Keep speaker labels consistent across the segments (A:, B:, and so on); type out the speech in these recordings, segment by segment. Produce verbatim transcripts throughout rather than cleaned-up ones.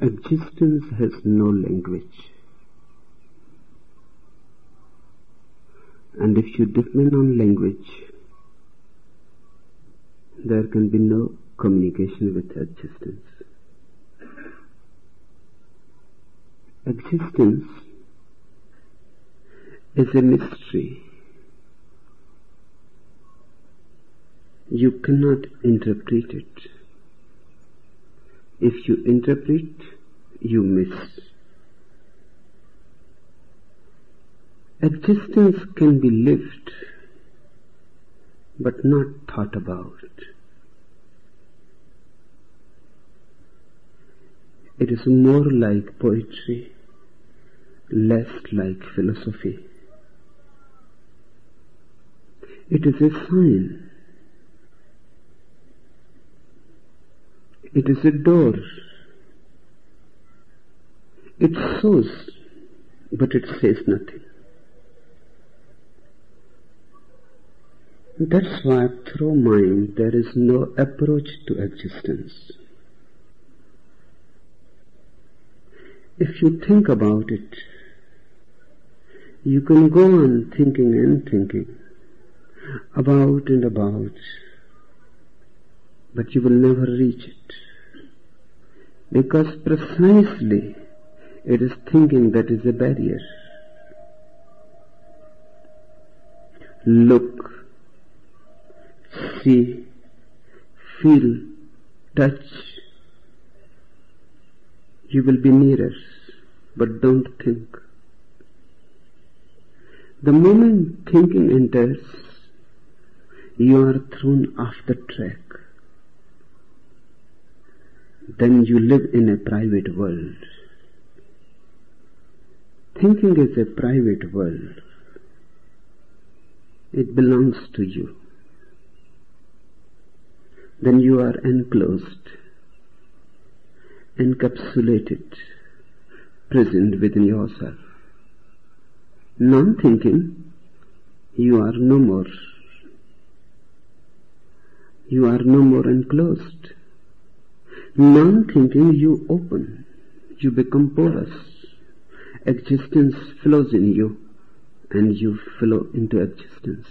A: Existence has no language. And if you depend on language, there can be no communication with existence. Existence is a mystery. You cannot interpret it. If you interpret, you miss. Existence can be lived, but not thought about. It is more like poetry, less like philosophy. It is a sign. It is a door. It shows, but it says nothing. That's why through mind there is no approach to existence. If you think about it, you can go on thinking and thinking, about and about, but you will never reach it. Because precisely it is thinking that is a barrier. Look, see, feel, touch. You will be nearer, but don't think. The moment thinking enters, you are thrown off the track. Then you live in a private world. Thinking is a private world. It belongs to you. Then you are enclosed, encapsulated, prisoned within yourself. Non-thinking, you are no more. You are no more enclosed. Non-thinking, you open. You become porous. Existence flows in you, and you flow into existence.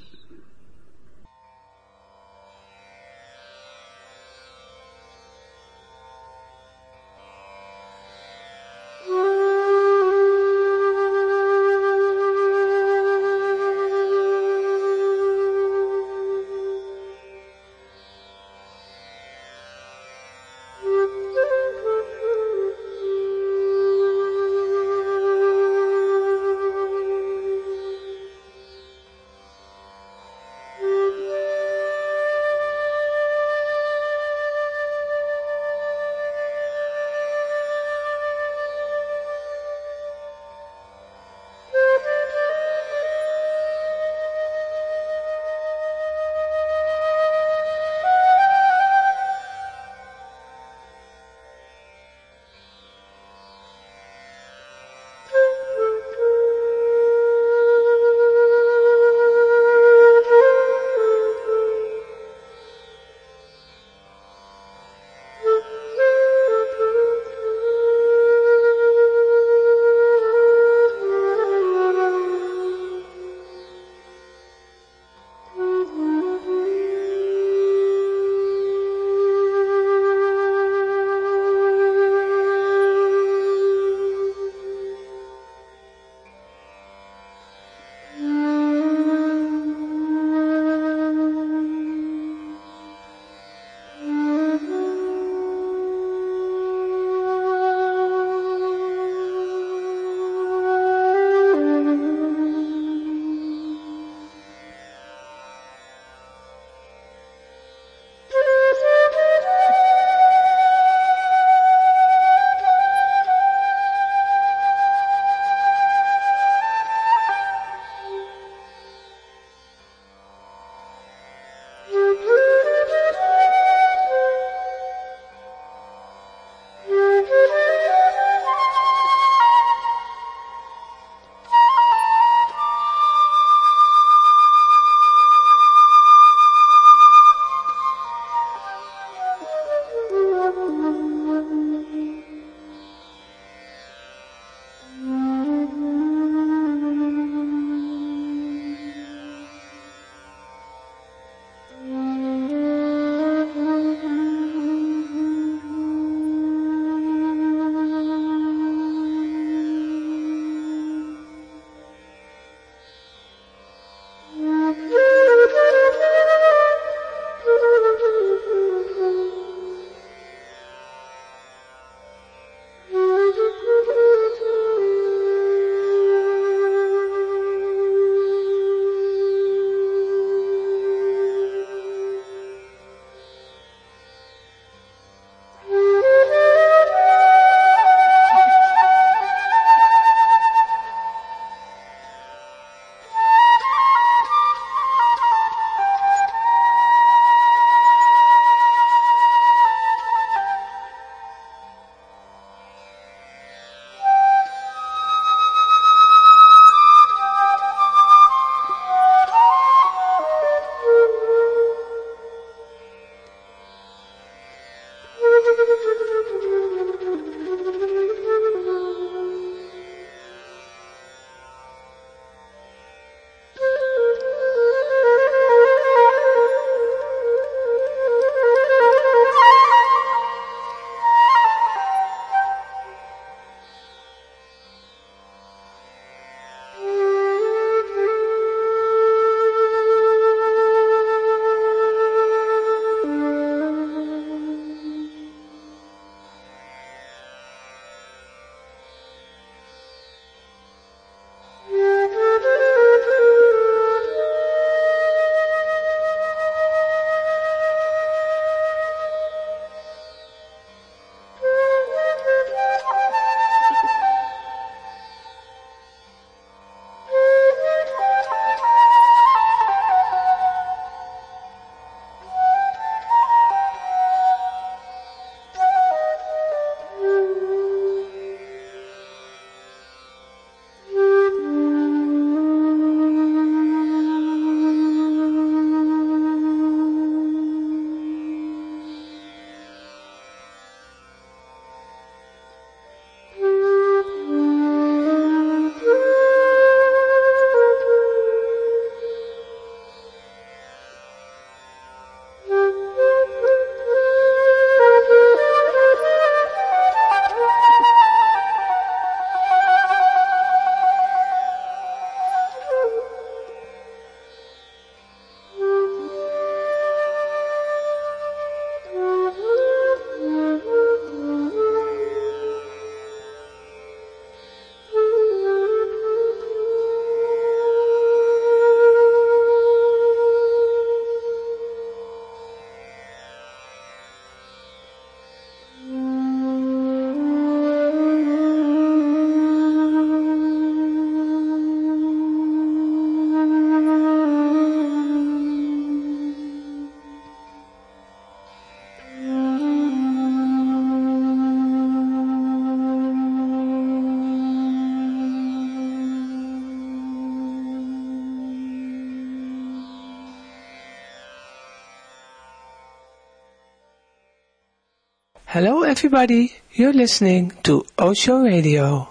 B: Hello everybody, you're listening to Osho Radio.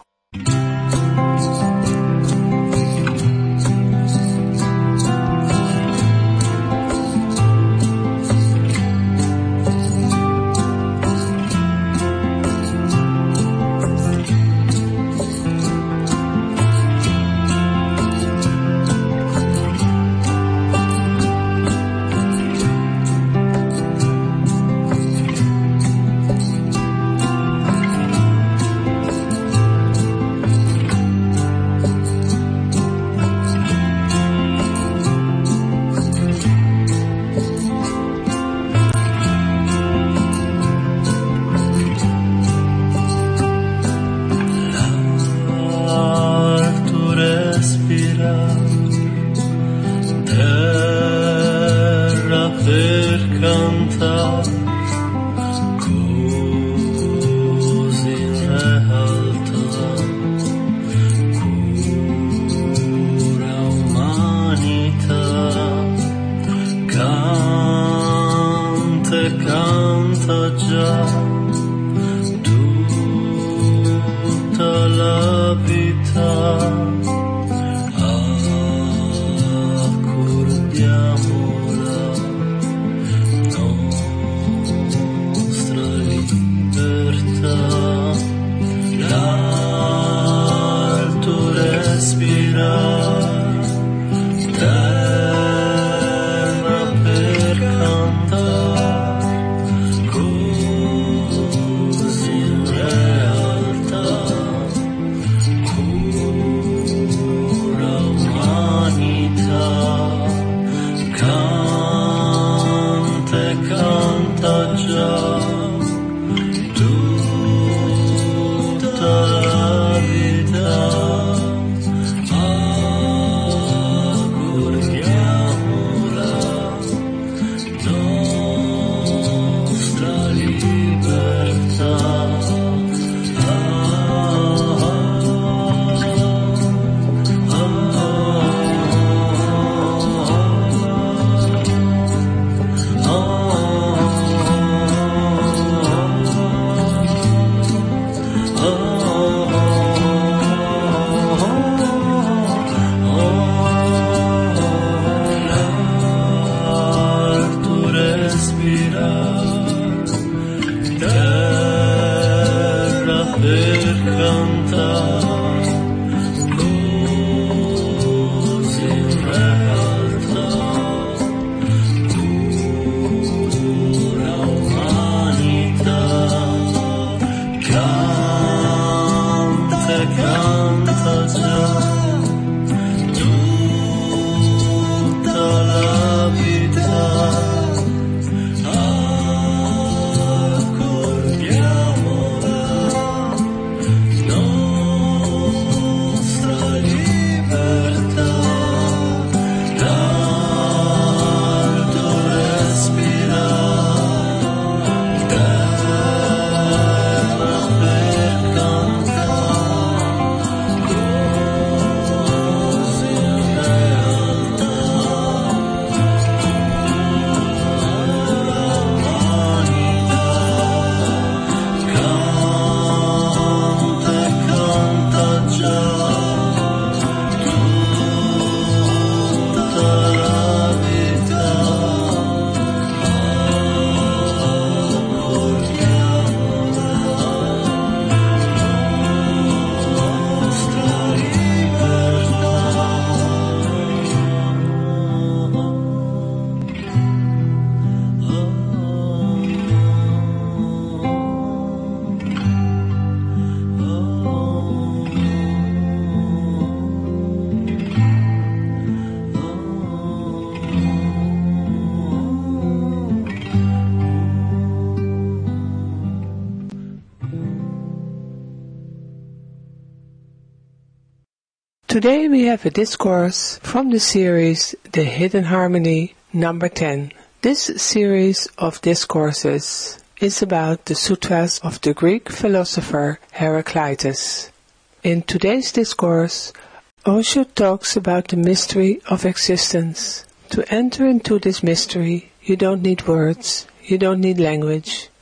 B: Today we have a discourse from the series The Hidden Harmony number ten. This series of discourses is about the sutras of the Greek philosopher Heraclitus. In today's discourse, Osho talks about the mystery of existence. To enter into this mystery, you don't need words, you don't need language.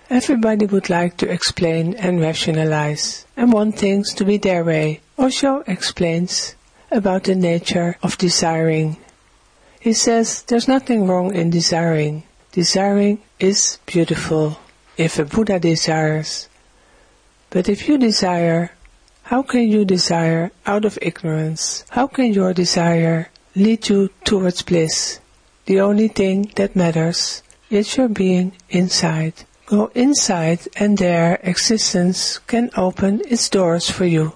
B: Everybody would like to explain and rationalize, and want things to be their way. Osho explains about the nature of desiring. He says there's nothing wrong in desiring. Desiring is beautiful, if a Buddha desires. But if you desire, how can you desire out of ignorance? How can your desire lead you towards bliss? The only thing that matters is your being inside. Go inside, and there existence can open its doors for you.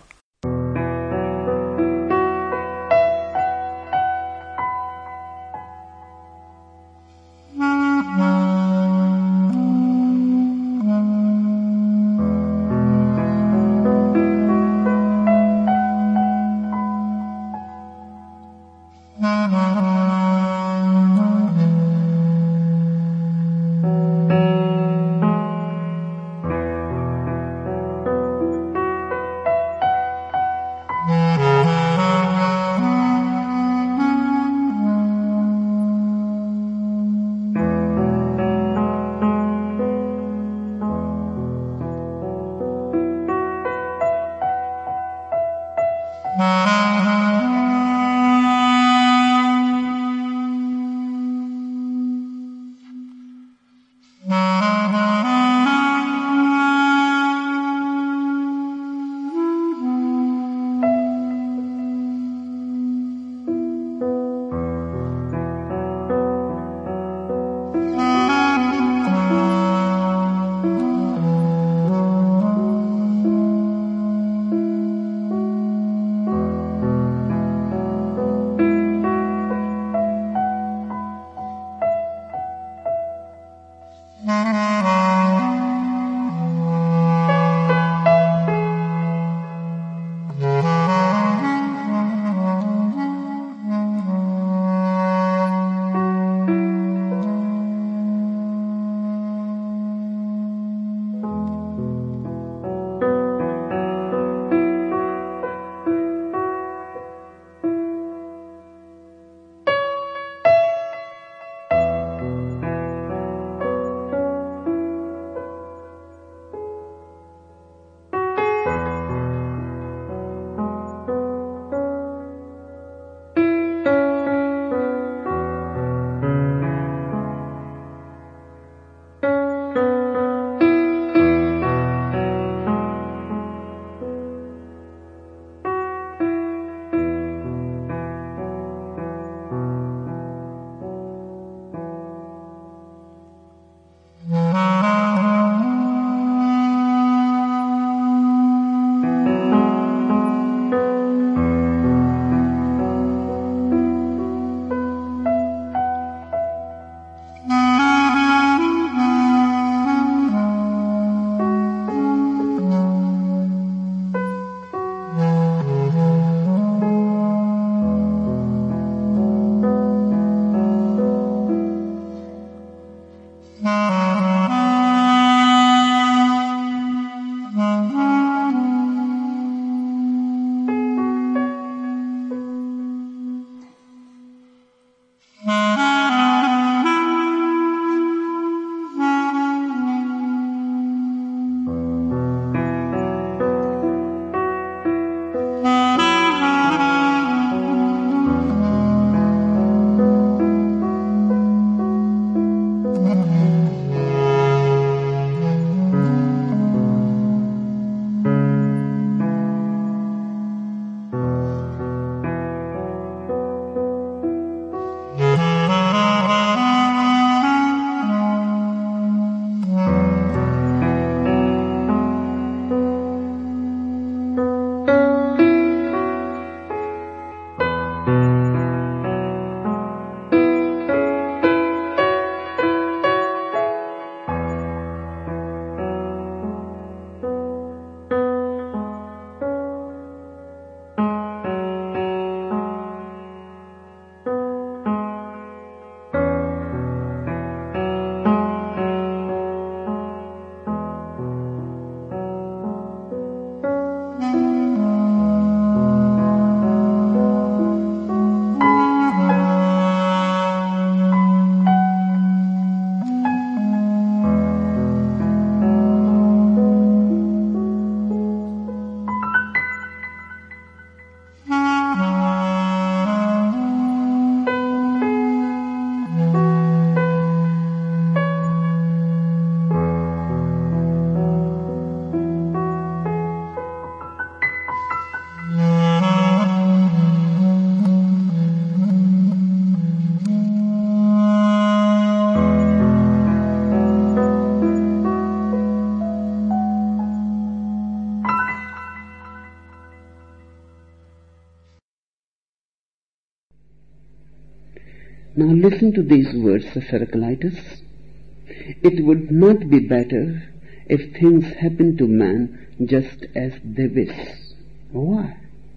A: Now listen to these words of Heraclitus. It would not be better if things happen to man just as they wish. Why?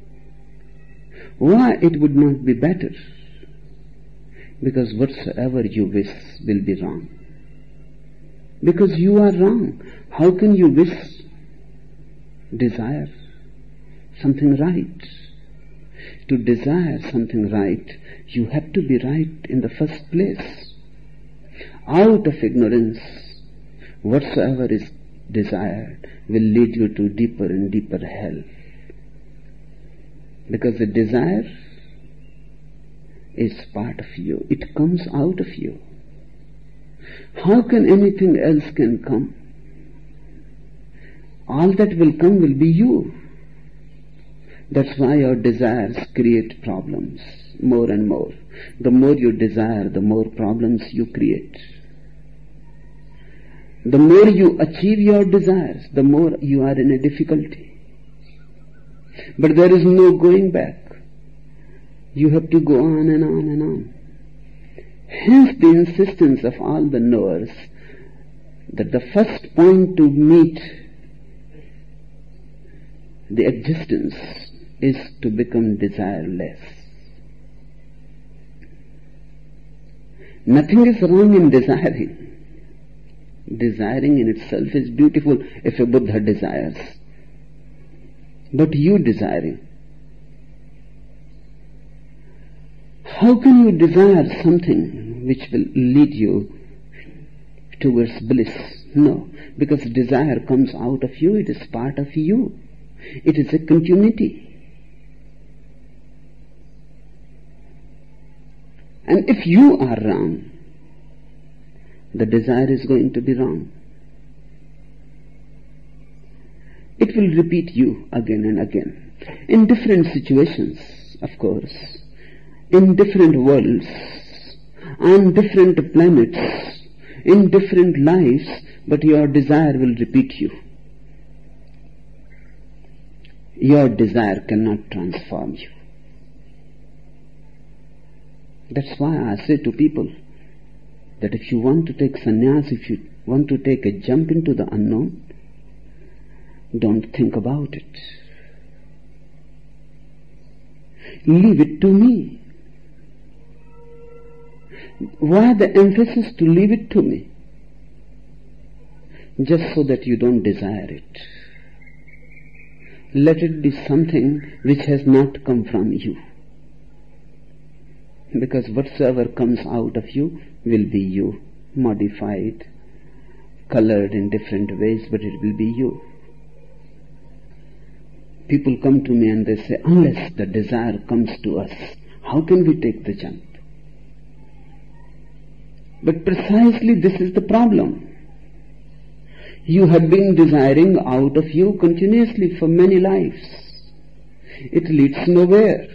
A: Why it would not be better? Because whatsoever you wish will be wrong. Because you are wrong. How can you wish, desire something right? To desire something right, you have to be right in the first place. Out of ignorance, whatsoever is desired will lead you to deeper and deeper hell. Because the desire is part of you. It comes out of you. How can anything else can come? All that will come will be you. That's why your desires create problems more and more. The more you desire, the more problems you create. The more you achieve your desires, the more you are in a difficulty. But there is no going back. You have to go on and on and on. Hence the insistence of all the knowers that the first point to meet the existence is to become desireless. Nothing is wrong in desiring. Desiring in itself is beautiful if a Buddha desires. But you desiring. How can you desire something which will lead you towards bliss? No, because desire comes out of you, it is part of you. It is a continuity. And if you are wrong, the desire is going to be wrong. It will repeat you again and again. In different situations, of course. In different worlds. On different planets. In different lives. But your desire will repeat you. Your desire cannot transform you. That's why I say to people that if you want to take sannyas, if you want to take a jump into the unknown, don't think about it. Leave it to me. Why the emphasis to leave it to me? Just so that you don't desire it. Let it be something which has not come from you. Because whatsoever comes out of you will be you, modified, colored in different ways, but it will be you. People come to me and they say, unless the desire comes to us, how can we take the jump? But precisely this is the problem. You have been desiring out of you continuously for many lives. It leads nowhere.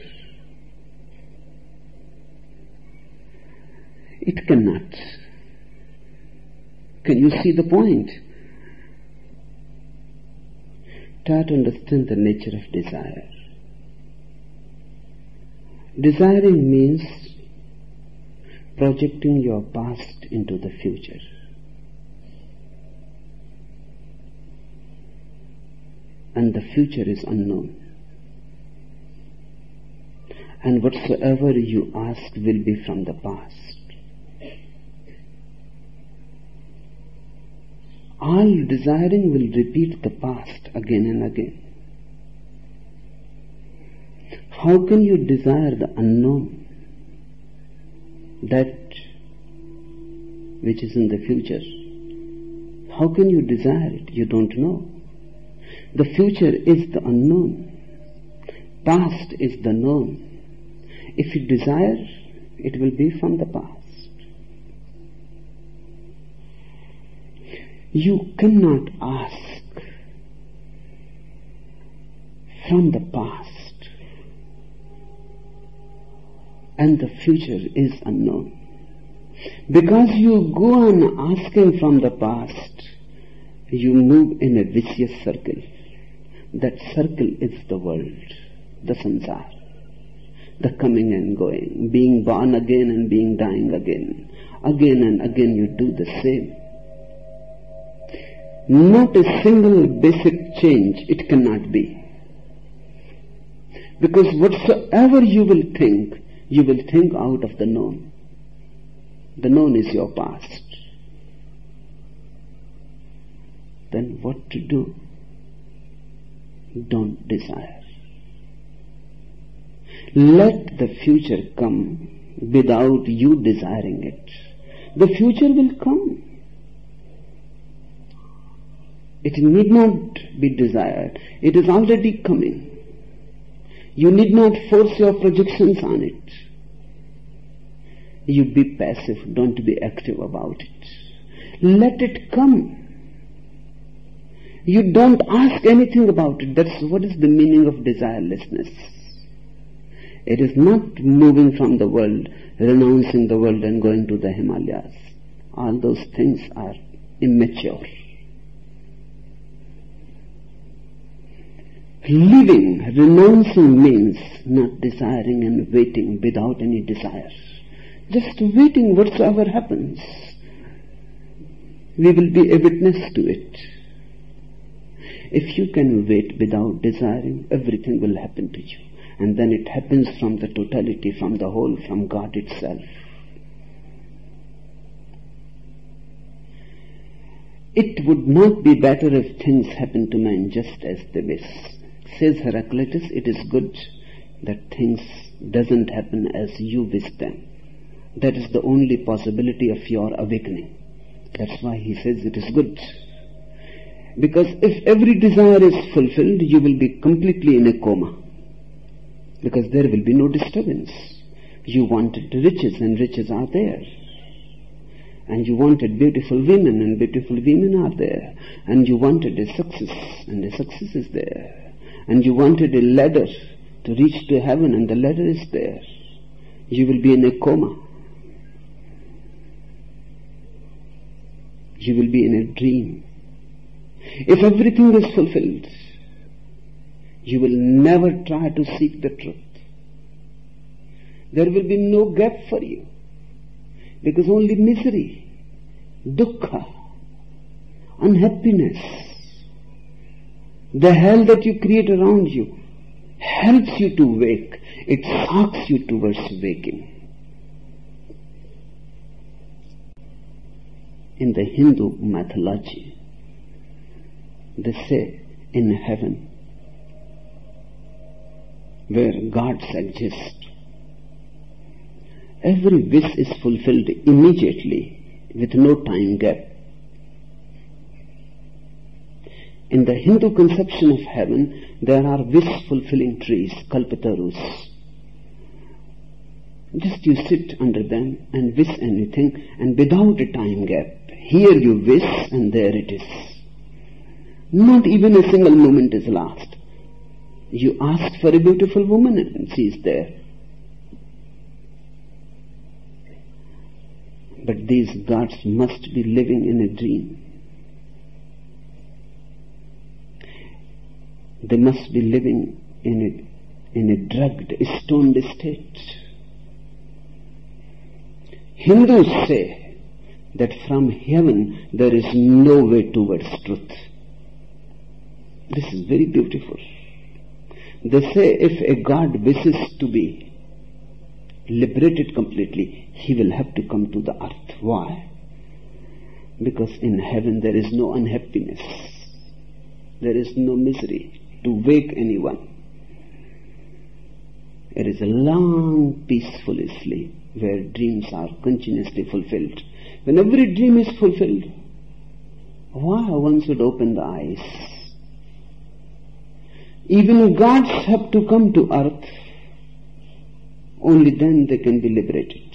A: It cannot. Can you see the point? Try to understand the nature of desire. Desiring means projecting your past into the future. And the future is unknown. And whatsoever you ask will be from the past. All desiring will repeat the past again and again. How can you desire the unknown? That which is in the future. How can you desire it? You don't know. The future is the unknown. Past is the known. If you desire, it will be from the past. You cannot ask from the past, and the future is unknown. Because you go on asking from the past, you move in a vicious circle. That circle is the world, the samsara. the coming and going, being born again and being dying again. Again and again you do the same. Not a single basic change it cannot be. Because whatsoever you will think, you will think out of the known. The known is your past. Then what to do? Don't desire. Let the future come without you desiring it. The future will come. It need not be desired. It is already coming. You need not force your projections on it. You be passive, don't be active about it. Let it come. You don't ask anything about it. That's what is the meaning of desirelessness. It is not moving from the world, renouncing the world and going to the Himalayas. All those things are immature. Living, renouncing means not desiring and waiting without any desire. Just waiting whatsoever happens. We will be a witness to it. If you can wait without desiring, everything will happen to you. And then it happens from the totality, from the whole, from God itself. It would not be better if things happen to man just as they wish. Says Heraclitus, it is good that things doesn't happen as you wish them. That is the only possibility of your awakening. That's why he says it is good. Because if every desire is fulfilled, you will be completely in a coma. Because there will be no disturbance. You wanted riches and riches are there. And you wanted beautiful women and beautiful women are there. And you wanted a success and a success is there. And you wanted a ladder to reach to heaven and the ladder is there. You will be in a coma. You will be in a dream. If everything is fulfilled, you will never try to seek the truth. There will be no gap for you. Because only misery, dukkha, unhappiness, the hell that you create around you helps you to wake. It sucks you towards waking. In the Hindu mythology, they say in heaven, where gods exist, every wish is fulfilled immediately with no time gap. In the Hindu conception of heaven, there are wish-fulfilling trees, kalpatarus. Just you sit under them and wish anything, and without a time gap, here you wish and there it is. Not even a single moment is lost. You asked for a beautiful woman and she is there. But these gods must be living in a dream. They must be living in a, in a drugged, stoned state. Hindus say that from heaven there is no way towards truth. This is very beautiful. They say if a god wishes to be liberated completely, he will have to come to the earth. Why? Because in heaven there is no unhappiness. There is no misery to wake anyone. It is a long, peaceful sleep where dreams are continuously fulfilled. When every dream is fulfilled, why one should open the eyes? Even gods have to come to earth. Only then they can be liberated.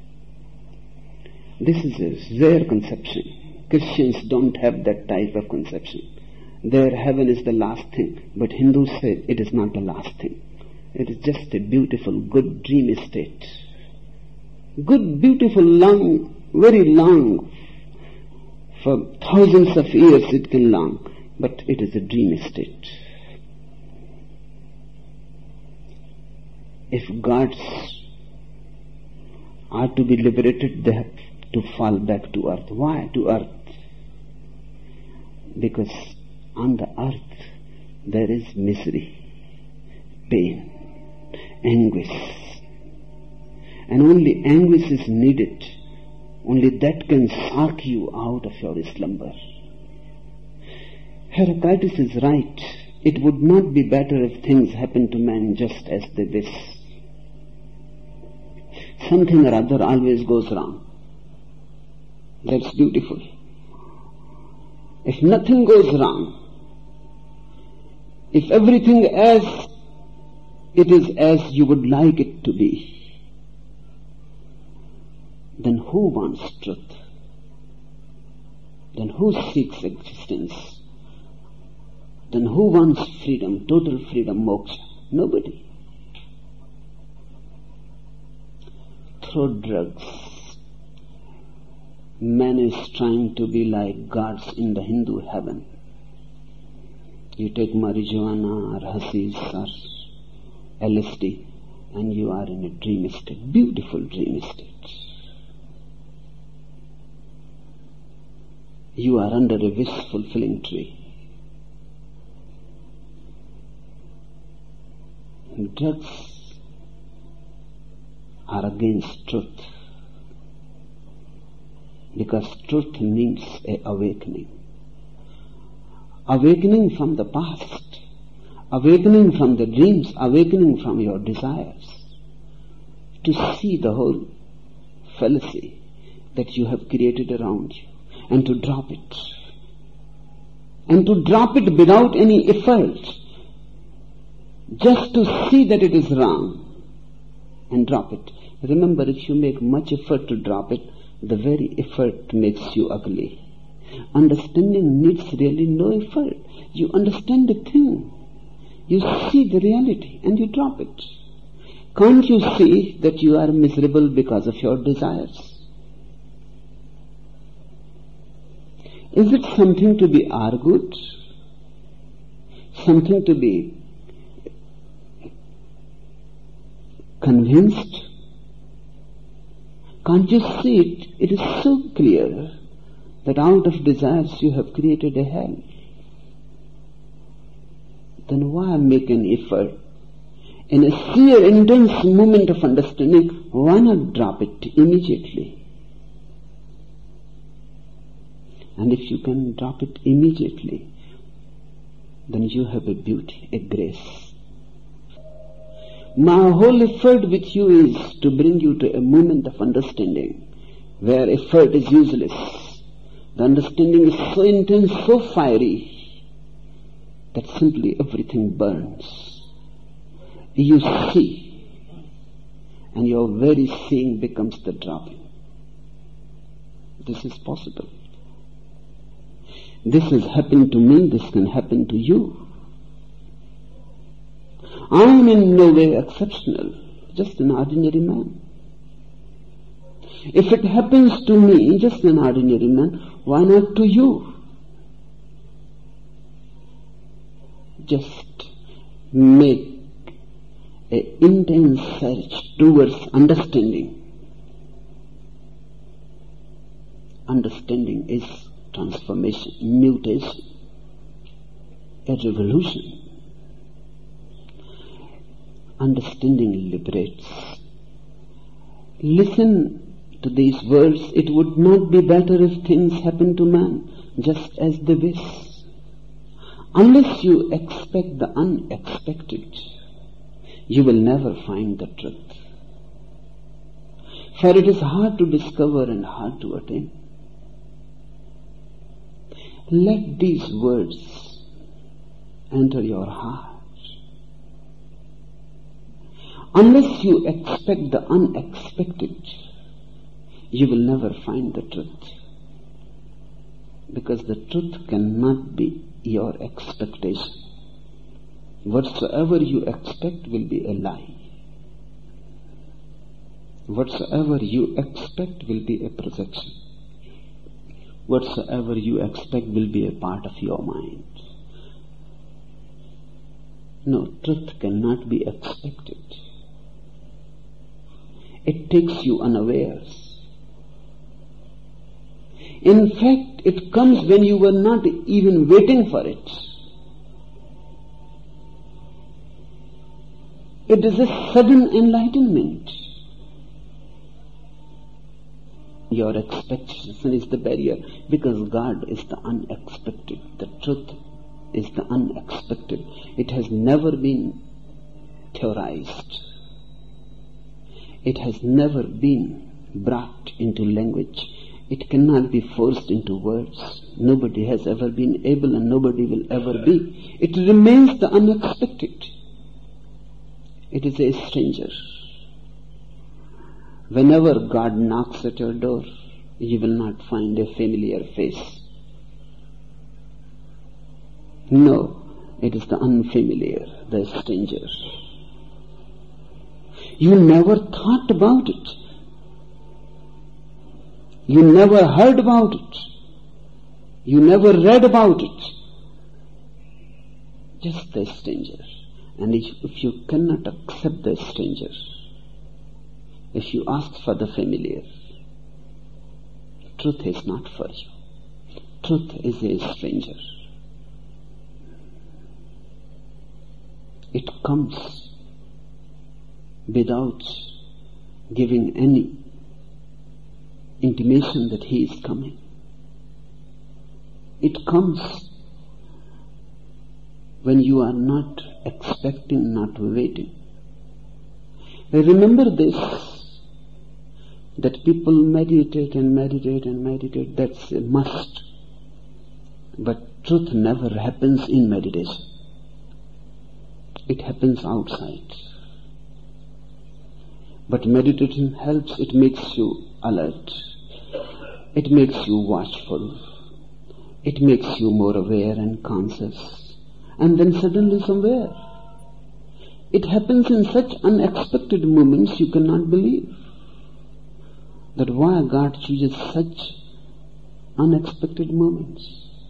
A: This is a rare conception. Christians don't have that type of conception. Their heaven is the last thing, but Hindus say it is not the last thing. It is just a beautiful, good dream state. Good, beautiful, long, very long. For thousands of years it can long, but it is a dream state. if gods are to be liberated, they have to fall back to earth. Why to earth? Because on the earth there is misery, pain, anguish. And only anguish is needed. Only that can shock you out of your slumber. Heraclitus is right. It would not be better if things happen to man just as they wish. Something or other always goes wrong. That's beautiful. If nothing goes wrong, if everything as it is as you would like it to be, then who wants truth? Then who seeks existence? Then who wants freedom, total freedom, moksha? Nobody. Through drugs, man is trying to be like gods in the Hindu heaven. You take marijuana or hashish or L S D and you are in a dream state, beautiful dream state. You are under a wish-fulfilling tree. Drugs are against truth, because truth needs a awakening. Awakening from the past, awakening from the dreams, awakening from your desires, to see the whole fallacy that you have created around you, and to drop it. And to drop it without any effort, just to see that it is wrong, and drop it. Remember, if you make much effort to drop it, the very effort makes you ugly. Understanding needs really no effort. You understand the thing. You see the reality and you drop it. Can't you see that you are miserable because of your desires? Is it something to be argued? Something to be convinced? Can't you see it? It is so clear that out of desires you have created a hell. Then why make an effort? In a sheer intense moment of understanding, why not drop it immediately? And if you can drop it immediately, then you have a beauty, a grace. My whole effort with you is to bring you to a moment of understanding where effort is useless. The understanding is so intense, so fiery, that simply everything burns. You see, and your very seeing becomes the dropping. This is possible. This has happened to me, this can happen to you. I am in no way exceptional, just an ordinary man. If it happens to me, just an ordinary man, why not to you? Just make an intense search towards understanding. Understanding is transformation, mutation, a revolution. Understanding liberates. Listen to these words. It would not be better if things happen to man just as they wish. Unless you expect the unexpected, you will never find the truth. For it is hard to discover and hard to attain. Let these words enter your heart. Unless you expect the unexpected, you will never find the truth. Because the truth cannot be your expectation. Whatsoever you expect will be a lie. Whatsoever you expect will be a projection. Whatsoever you expect will be a part of your mind. No, truth cannot be expected. It takes you unawares. In fact, it comes when you were not even waiting for it. It is a sudden enlightenment. Your expectation is the barrier, because God is the unexpected. The truth is the unexpected. It has never been theorized. It has never been brought into language. It cannot be forced into words. Nobody has ever been able, and nobody will ever be. It remains the unexpected. It is a stranger. Whenever God knocks at your door, you will not find a familiar face. No, it is the unfamiliar, the stranger. You never thought about it. You never heard about it. You never read about it. Just the stranger. And if, if you cannot accept the stranger, if you ask for the familiar, truth is not for you. Truth is a stranger. It comes without giving any intimation that he is coming. It comes when you are not expecting, not waiting. Remember this, that people meditate and meditate and meditate, that's a must. But truth never happens in meditation. It happens outside. But meditation helps, it makes you alert. It makes you watchful. It makes you more aware and conscious. And then suddenly somewhere, it happens in such unexpected moments you cannot believe. That why God chooses such unexpected moments.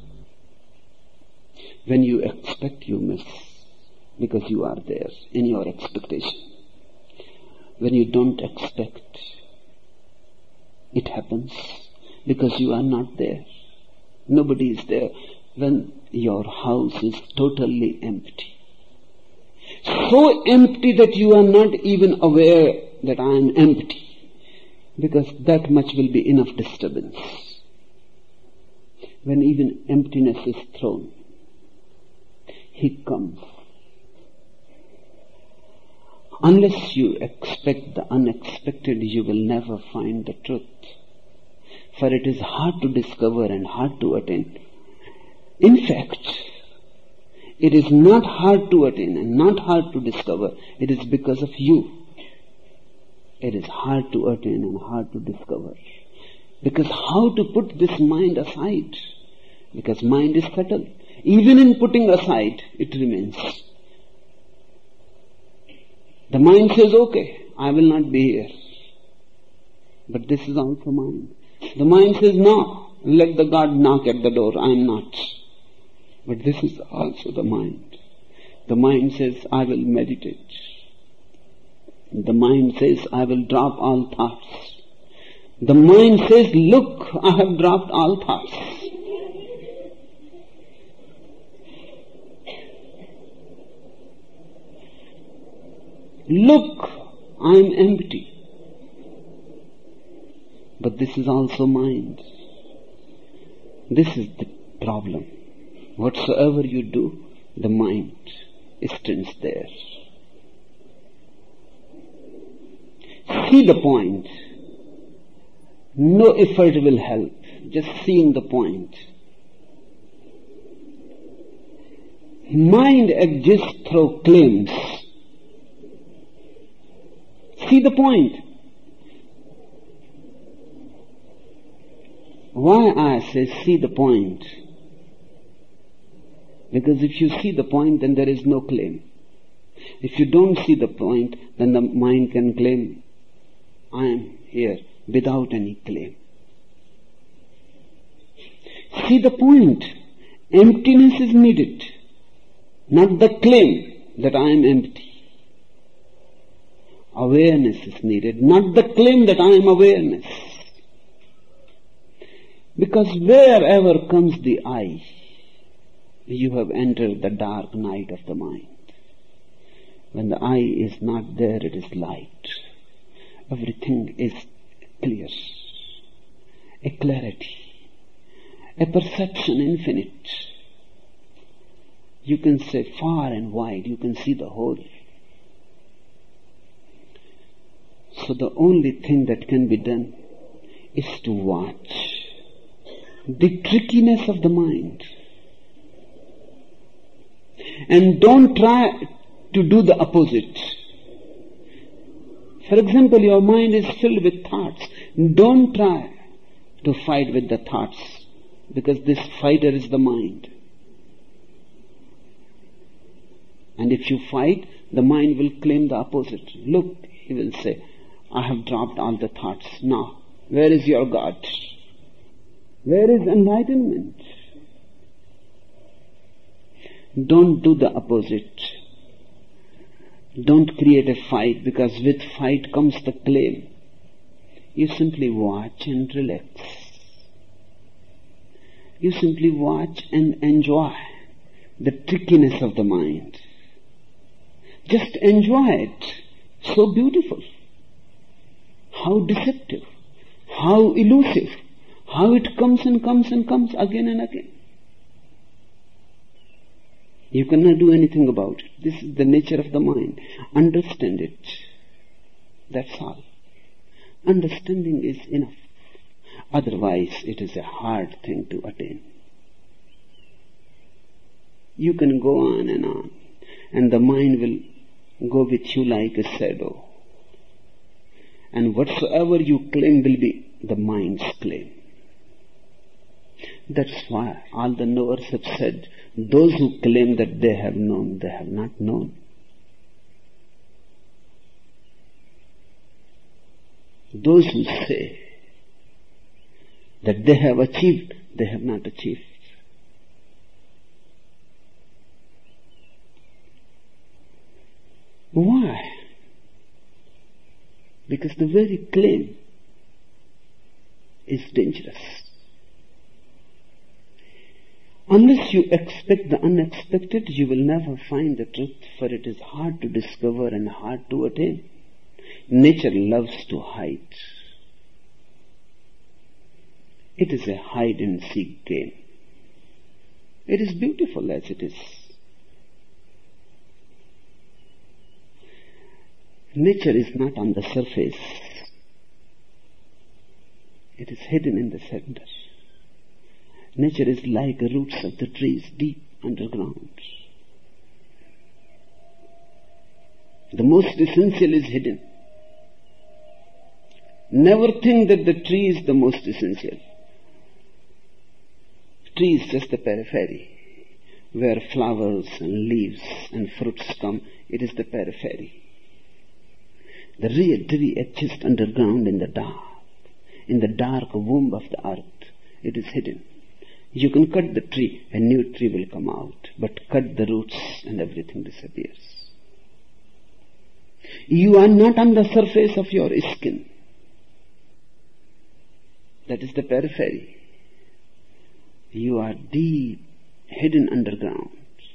A: When you expect, you miss, because you are there in your expectation. When you don't expect, it happens because you are not there. Nobody is there. When your house is totally empty, so empty that you are not even aware that I am empty, because that much will be enough disturbance. When even emptiness is thrown, he comes. Unless you expect the unexpected, you will never find the truth. For it is hard to discover and hard to attain. In fact, it is not hard to attain and not hard to discover. It is because of you. It is hard to attain and hard to discover. Because how to put this mind aside? Because mind is subtle. Even in putting aside, it remains. The mind says, okay, I will not be here. But this is also mind. The mind says, no, let the God knock at the door, I am not. But this is also the mind. The mind says, I will meditate. The mind says, I will drop all thoughts. The mind says, look, I have dropped all thoughts. Look, I am empty. But this is also mind. This is the problem. Whatsoever you do, the mind stands there. See the point. No effort will help. Just seeing the point. Mind exists through claims. See the point. Why I say see the point? Because if you see the point, then there is no claim. If you don't see the point, then the mind can claim, I am here, without any claim. See the point. Emptiness is needed, not the claim that I am empty. Awareness is needed, not the claim that I am awareness. Because wherever comes the I, you have entered the dark night of the mind. When the I is not there, it is light. Everything is clear. A clarity. A perception infinite. You can say far and wide, you can see the whole. So the only thing that can be done is to watch the trickiness of the mind. And don't try to do the opposite. For example, your mind is filled with thoughts. Don't try to fight with the thoughts, because this fighter is the mind. And if you fight, the mind will claim the opposite. Look, he will say, I have dropped all the thoughts. Now, where is your God? Where is enlightenment? Don't do the opposite. Don't create a fight, because with fight comes the claim. You simply watch and relax. You simply watch and enjoy the trickiness of the mind. Just enjoy it. So beautiful. How deceptive. How elusive. How it comes and comes and comes again and again. You cannot do anything about it. This is the nature of the mind. Understand it. That's all. Understanding is enough. Otherwise, it is a hard thing to attain. You can go on and on, and the mind will go with you like a shadow. And whatsoever you claim will be the mind's claim. That's why all the knowers have said, those who claim that they have known, they have not known. Those who say that they have achieved, they have not achieved. Why? Because the very claim is dangerous. Unless you expect the unexpected, you will never find the truth, for it is hard to discover and hard to attain. Nature loves to hide. It is a hide and seek game. It is beautiful as it is. Nature is not on the surface. It is hidden in the center. Nature is like the roots of the trees deep underground. The most essential is hidden. Never think that the tree is the most essential. Tree is just the periphery. Where flowers and leaves and fruits come, it is the periphery. The real tree exists underground in the dark, in the dark womb of the earth. It is hidden. You can cut the tree, a new tree will come out, but cut the roots and everything disappears. You are not on the surface of your skin. That is the periphery. You are deep, hidden underground.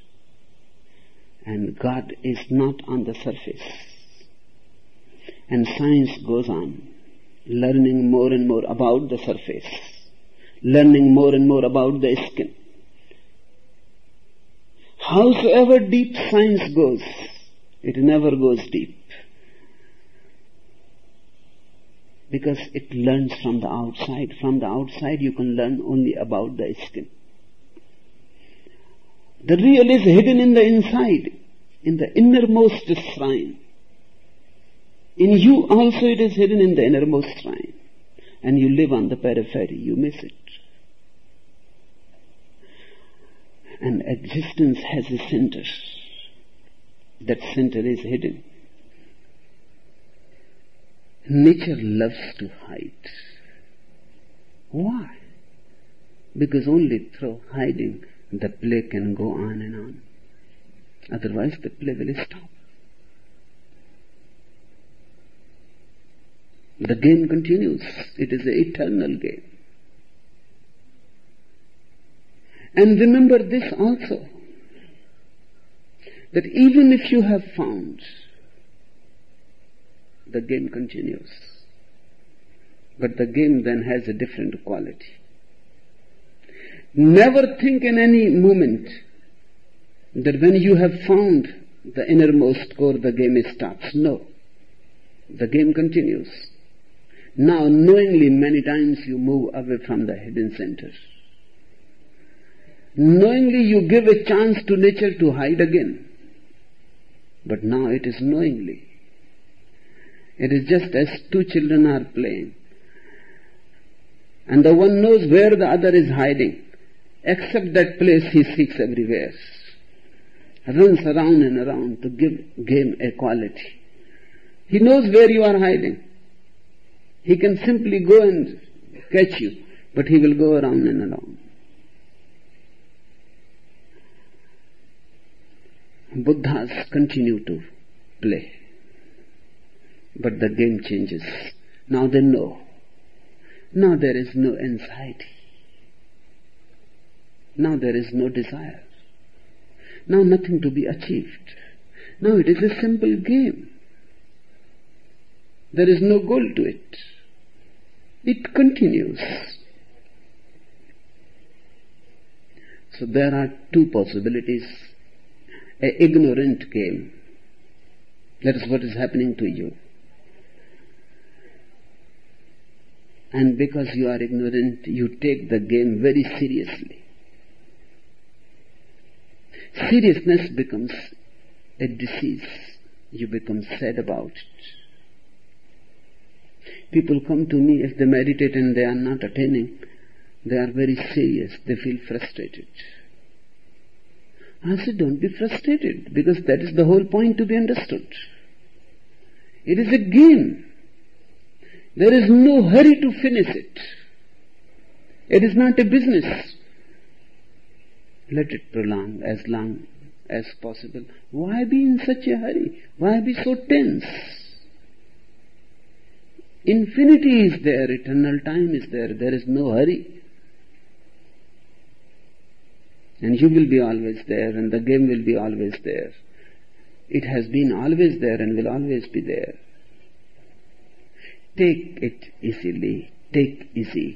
A: And God is not on the surface. And science goes on, learning more and more about the surface, learning more and more about the skin. Howsoever deep science goes, it never goes deep. Because it learns from the outside. From the outside you can learn only about the skin. The real is hidden in the inside, in the innermost shrine. In you also it is hidden in the innermost shrine. And you live on the periphery, you miss it. And existence has a center. That center is hidden. Nature loves to hide. Why? Because only through hiding the play can go on and on. Otherwise the play will stop. The game continues. It is an eternal game. And remember this also, that even if you have found, the game continues. But the game then has a different quality. Never think in any moment that when you have found the innermost core, the game stops. No. The game continues. Now, knowingly, many times you move away from the hidden center. Knowingly, you give a chance to nature to hide again. But now it is knowingly. It is just as two children are playing. And the one knows where the other is hiding. Except that place he seeks everywhere. Runs around and around to give game a quality. He knows where you are hiding. He can simply go and catch you, but he will go around and around. Buddhas continue to play. But the game changes. Now they know. Now there is no anxiety. Now there is no desire. Now nothing to be achieved. Now it is a simple game. There is no goal to it. It continues. So there are two possibilities. An ignorant game. That is what is happening to you. And because you are ignorant, you take the game very seriously. Seriousness becomes a disease. You become sad about it. People come to me, if they meditate and they are not attaining, they are very serious. They feel frustrated. I said, don't be frustrated, because that is the whole point to be understood. It is a game. There is no hurry to finish it. It is not a business. Let it prolong as long as possible. Why be in such a hurry? Why be so tense? Infinity is there, eternal time is there, there is no hurry. And you will be always there, and the game will be always there. It has been always there and will always be there. Take it easily, take easy.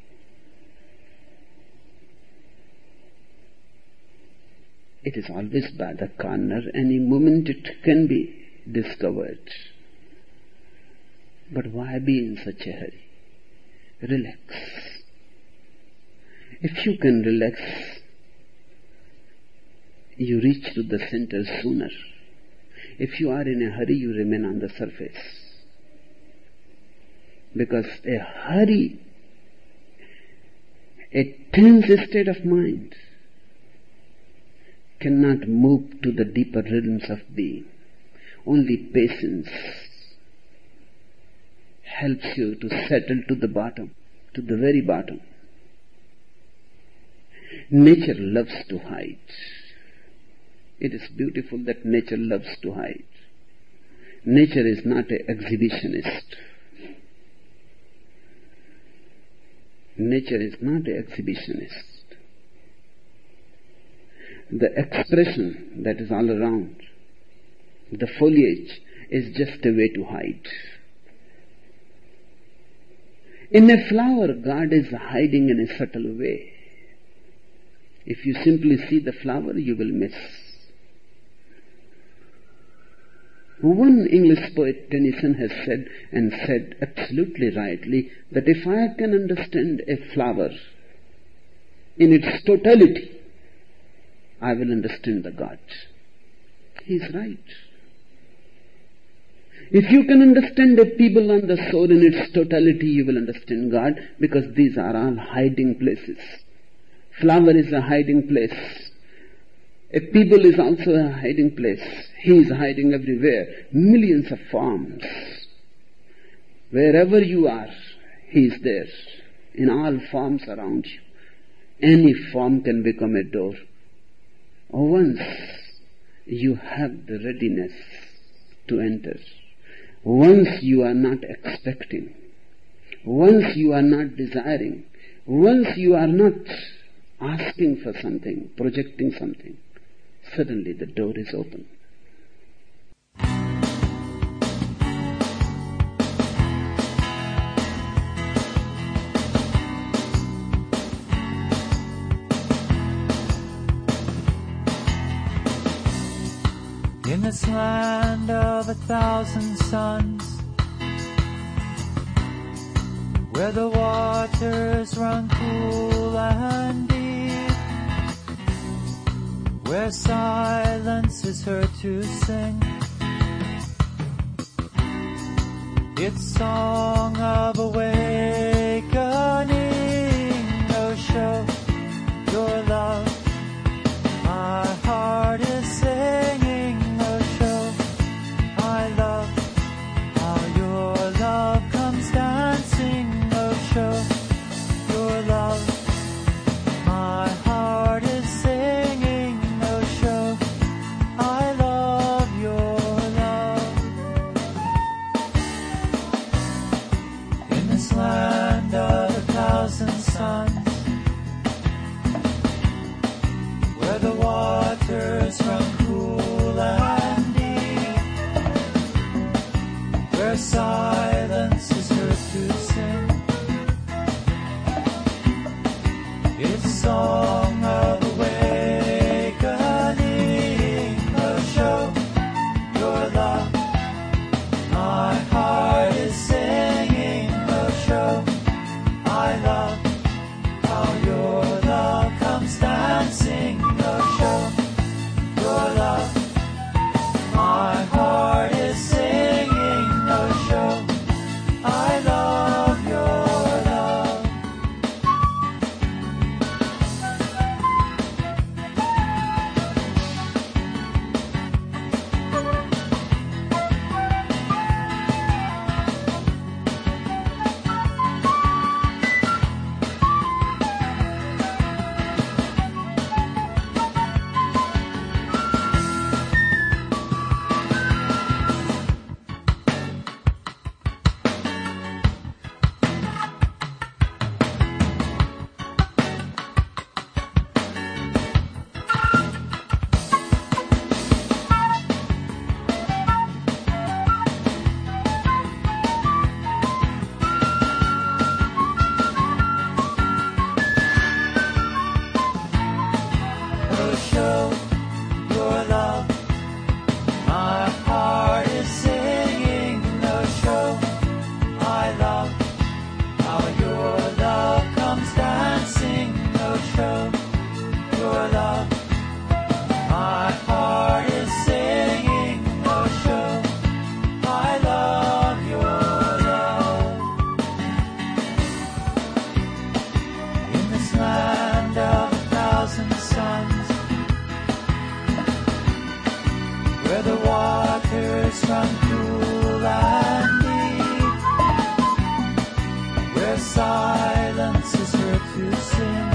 A: It is always by the corner, any moment it can be discovered. But why be in such a hurry? Relax. If you can relax, you reach to the center sooner. If you are in a hurry, you remain on the surface. Because a hurry, a tense state of mind, cannot move to the deeper realms of being. Only patience helps you to settle to the bottom, to the very bottom. Nature loves to hide. It is beautiful that nature loves to hide. Nature is not an exhibitionist. Nature is not an exhibitionist. The expression that is all around, the foliage, is just a way to hide. In a flower, God is hiding in a subtle way. If you simply see the flower, you will miss. One English poet, Tennyson, has said, and said absolutely rightly, that if I can understand a flower in its totality, I will understand the God. He is right. If you can understand a pebble on the shore in its totality, you will understand God, because these are all hiding places. Flower is a hiding place. A pebble is also a hiding place. He is hiding everywhere. Millions of forms. Wherever you are, He is there. In all forms around you. Any form can become a door. Once you have the readiness to enter, once you are not expecting, once you are not desiring, once you are not asking for something, projecting something, suddenly the door is open.
C: In this land of a thousand suns, where the waters run cool and deep, where silence is heard to sing its song of awakening, oh show your love, my heart is singing, oh show I love how your love comes dancing, oh show your love, my heart is singing, oh show I love your love. In this land of a thousand suns, where the waters run cool and deep, where silence is heard to sing its song of awakening, oh show your love, my heart is singing, oh show I love how your love comes dancing, oh show your love, my heart is singing, oh show I love your love. Oh show your love, my heart is singing, oh show I love how your love comes dancing, oh show your love, my heart is singing, oh show I love your love. In this land of a thousand suns, where the waters run cool and deep, where silence is heard to sing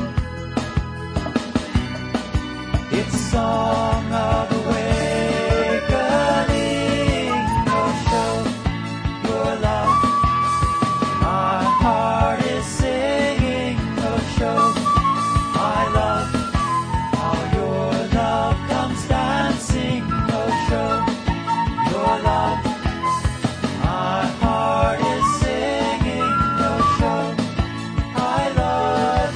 C: its song of awakening, oh show your love, my heart is singing, oh show I love how your love comes dancing, oh show your love, my heart is singing, oh show I love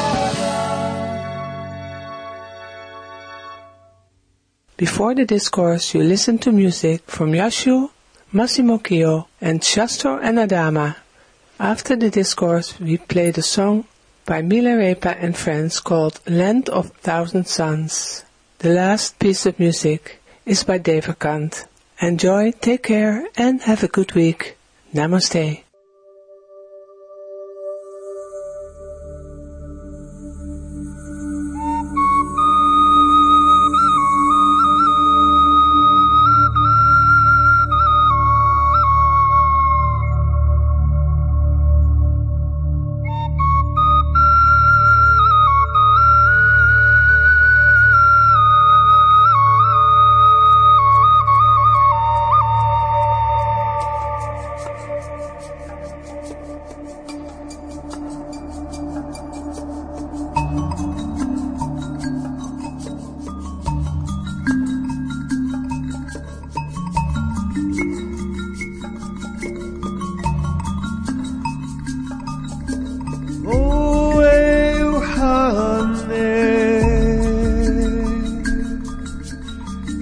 C: your love.
B: Before the discourse, you listened to music from Yashu, Massimo Kio, and Shastro and Adama. After the discourse, we played a song by Milarepa and friends called Land of Thousand Suns. The last piece of music is by Devakant. Enjoy, take care, and have a good week. Namaste.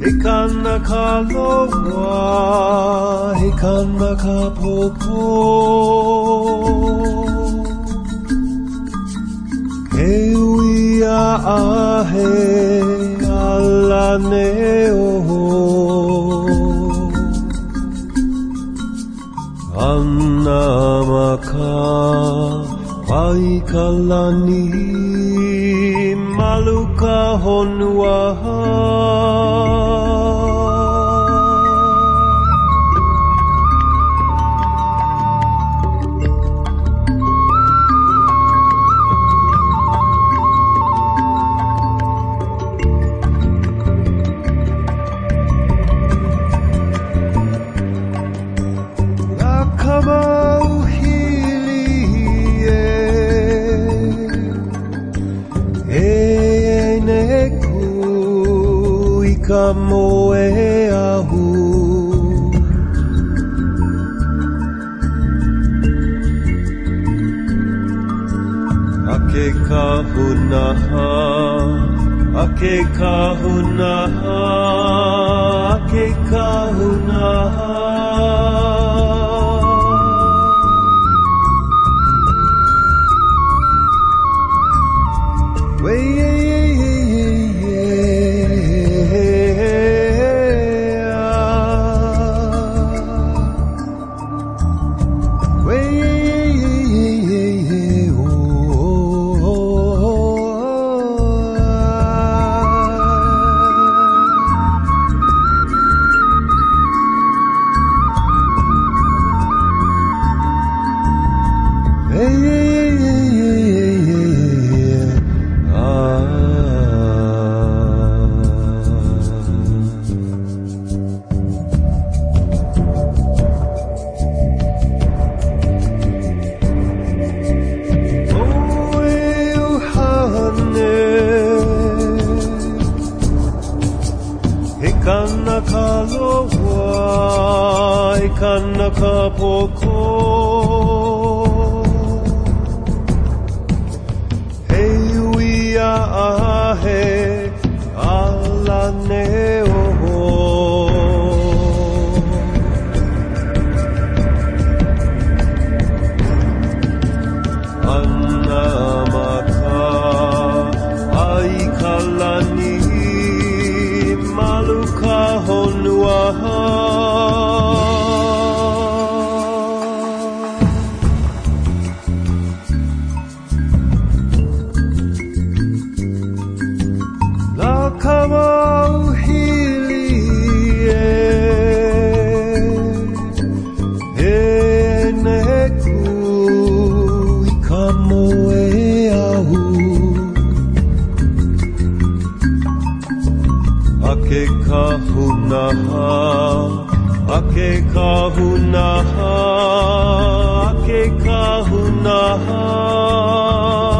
D: Hikana ka loa, hikana ka popo. He uia ahe ala neo. Ana maka waikalani maluka honua. Ka moe ahu Ake ka hunaha Ake ka hunaha Ake ka hunaha Hikana ka loa, hikana ka poko. Hei uia ahe ala neo. Ana maka aikalani maluka honua. La kamau hili e e neku I ka moe ahu Ake ka hunaha, ake ka hunaha, ake ka hunaha.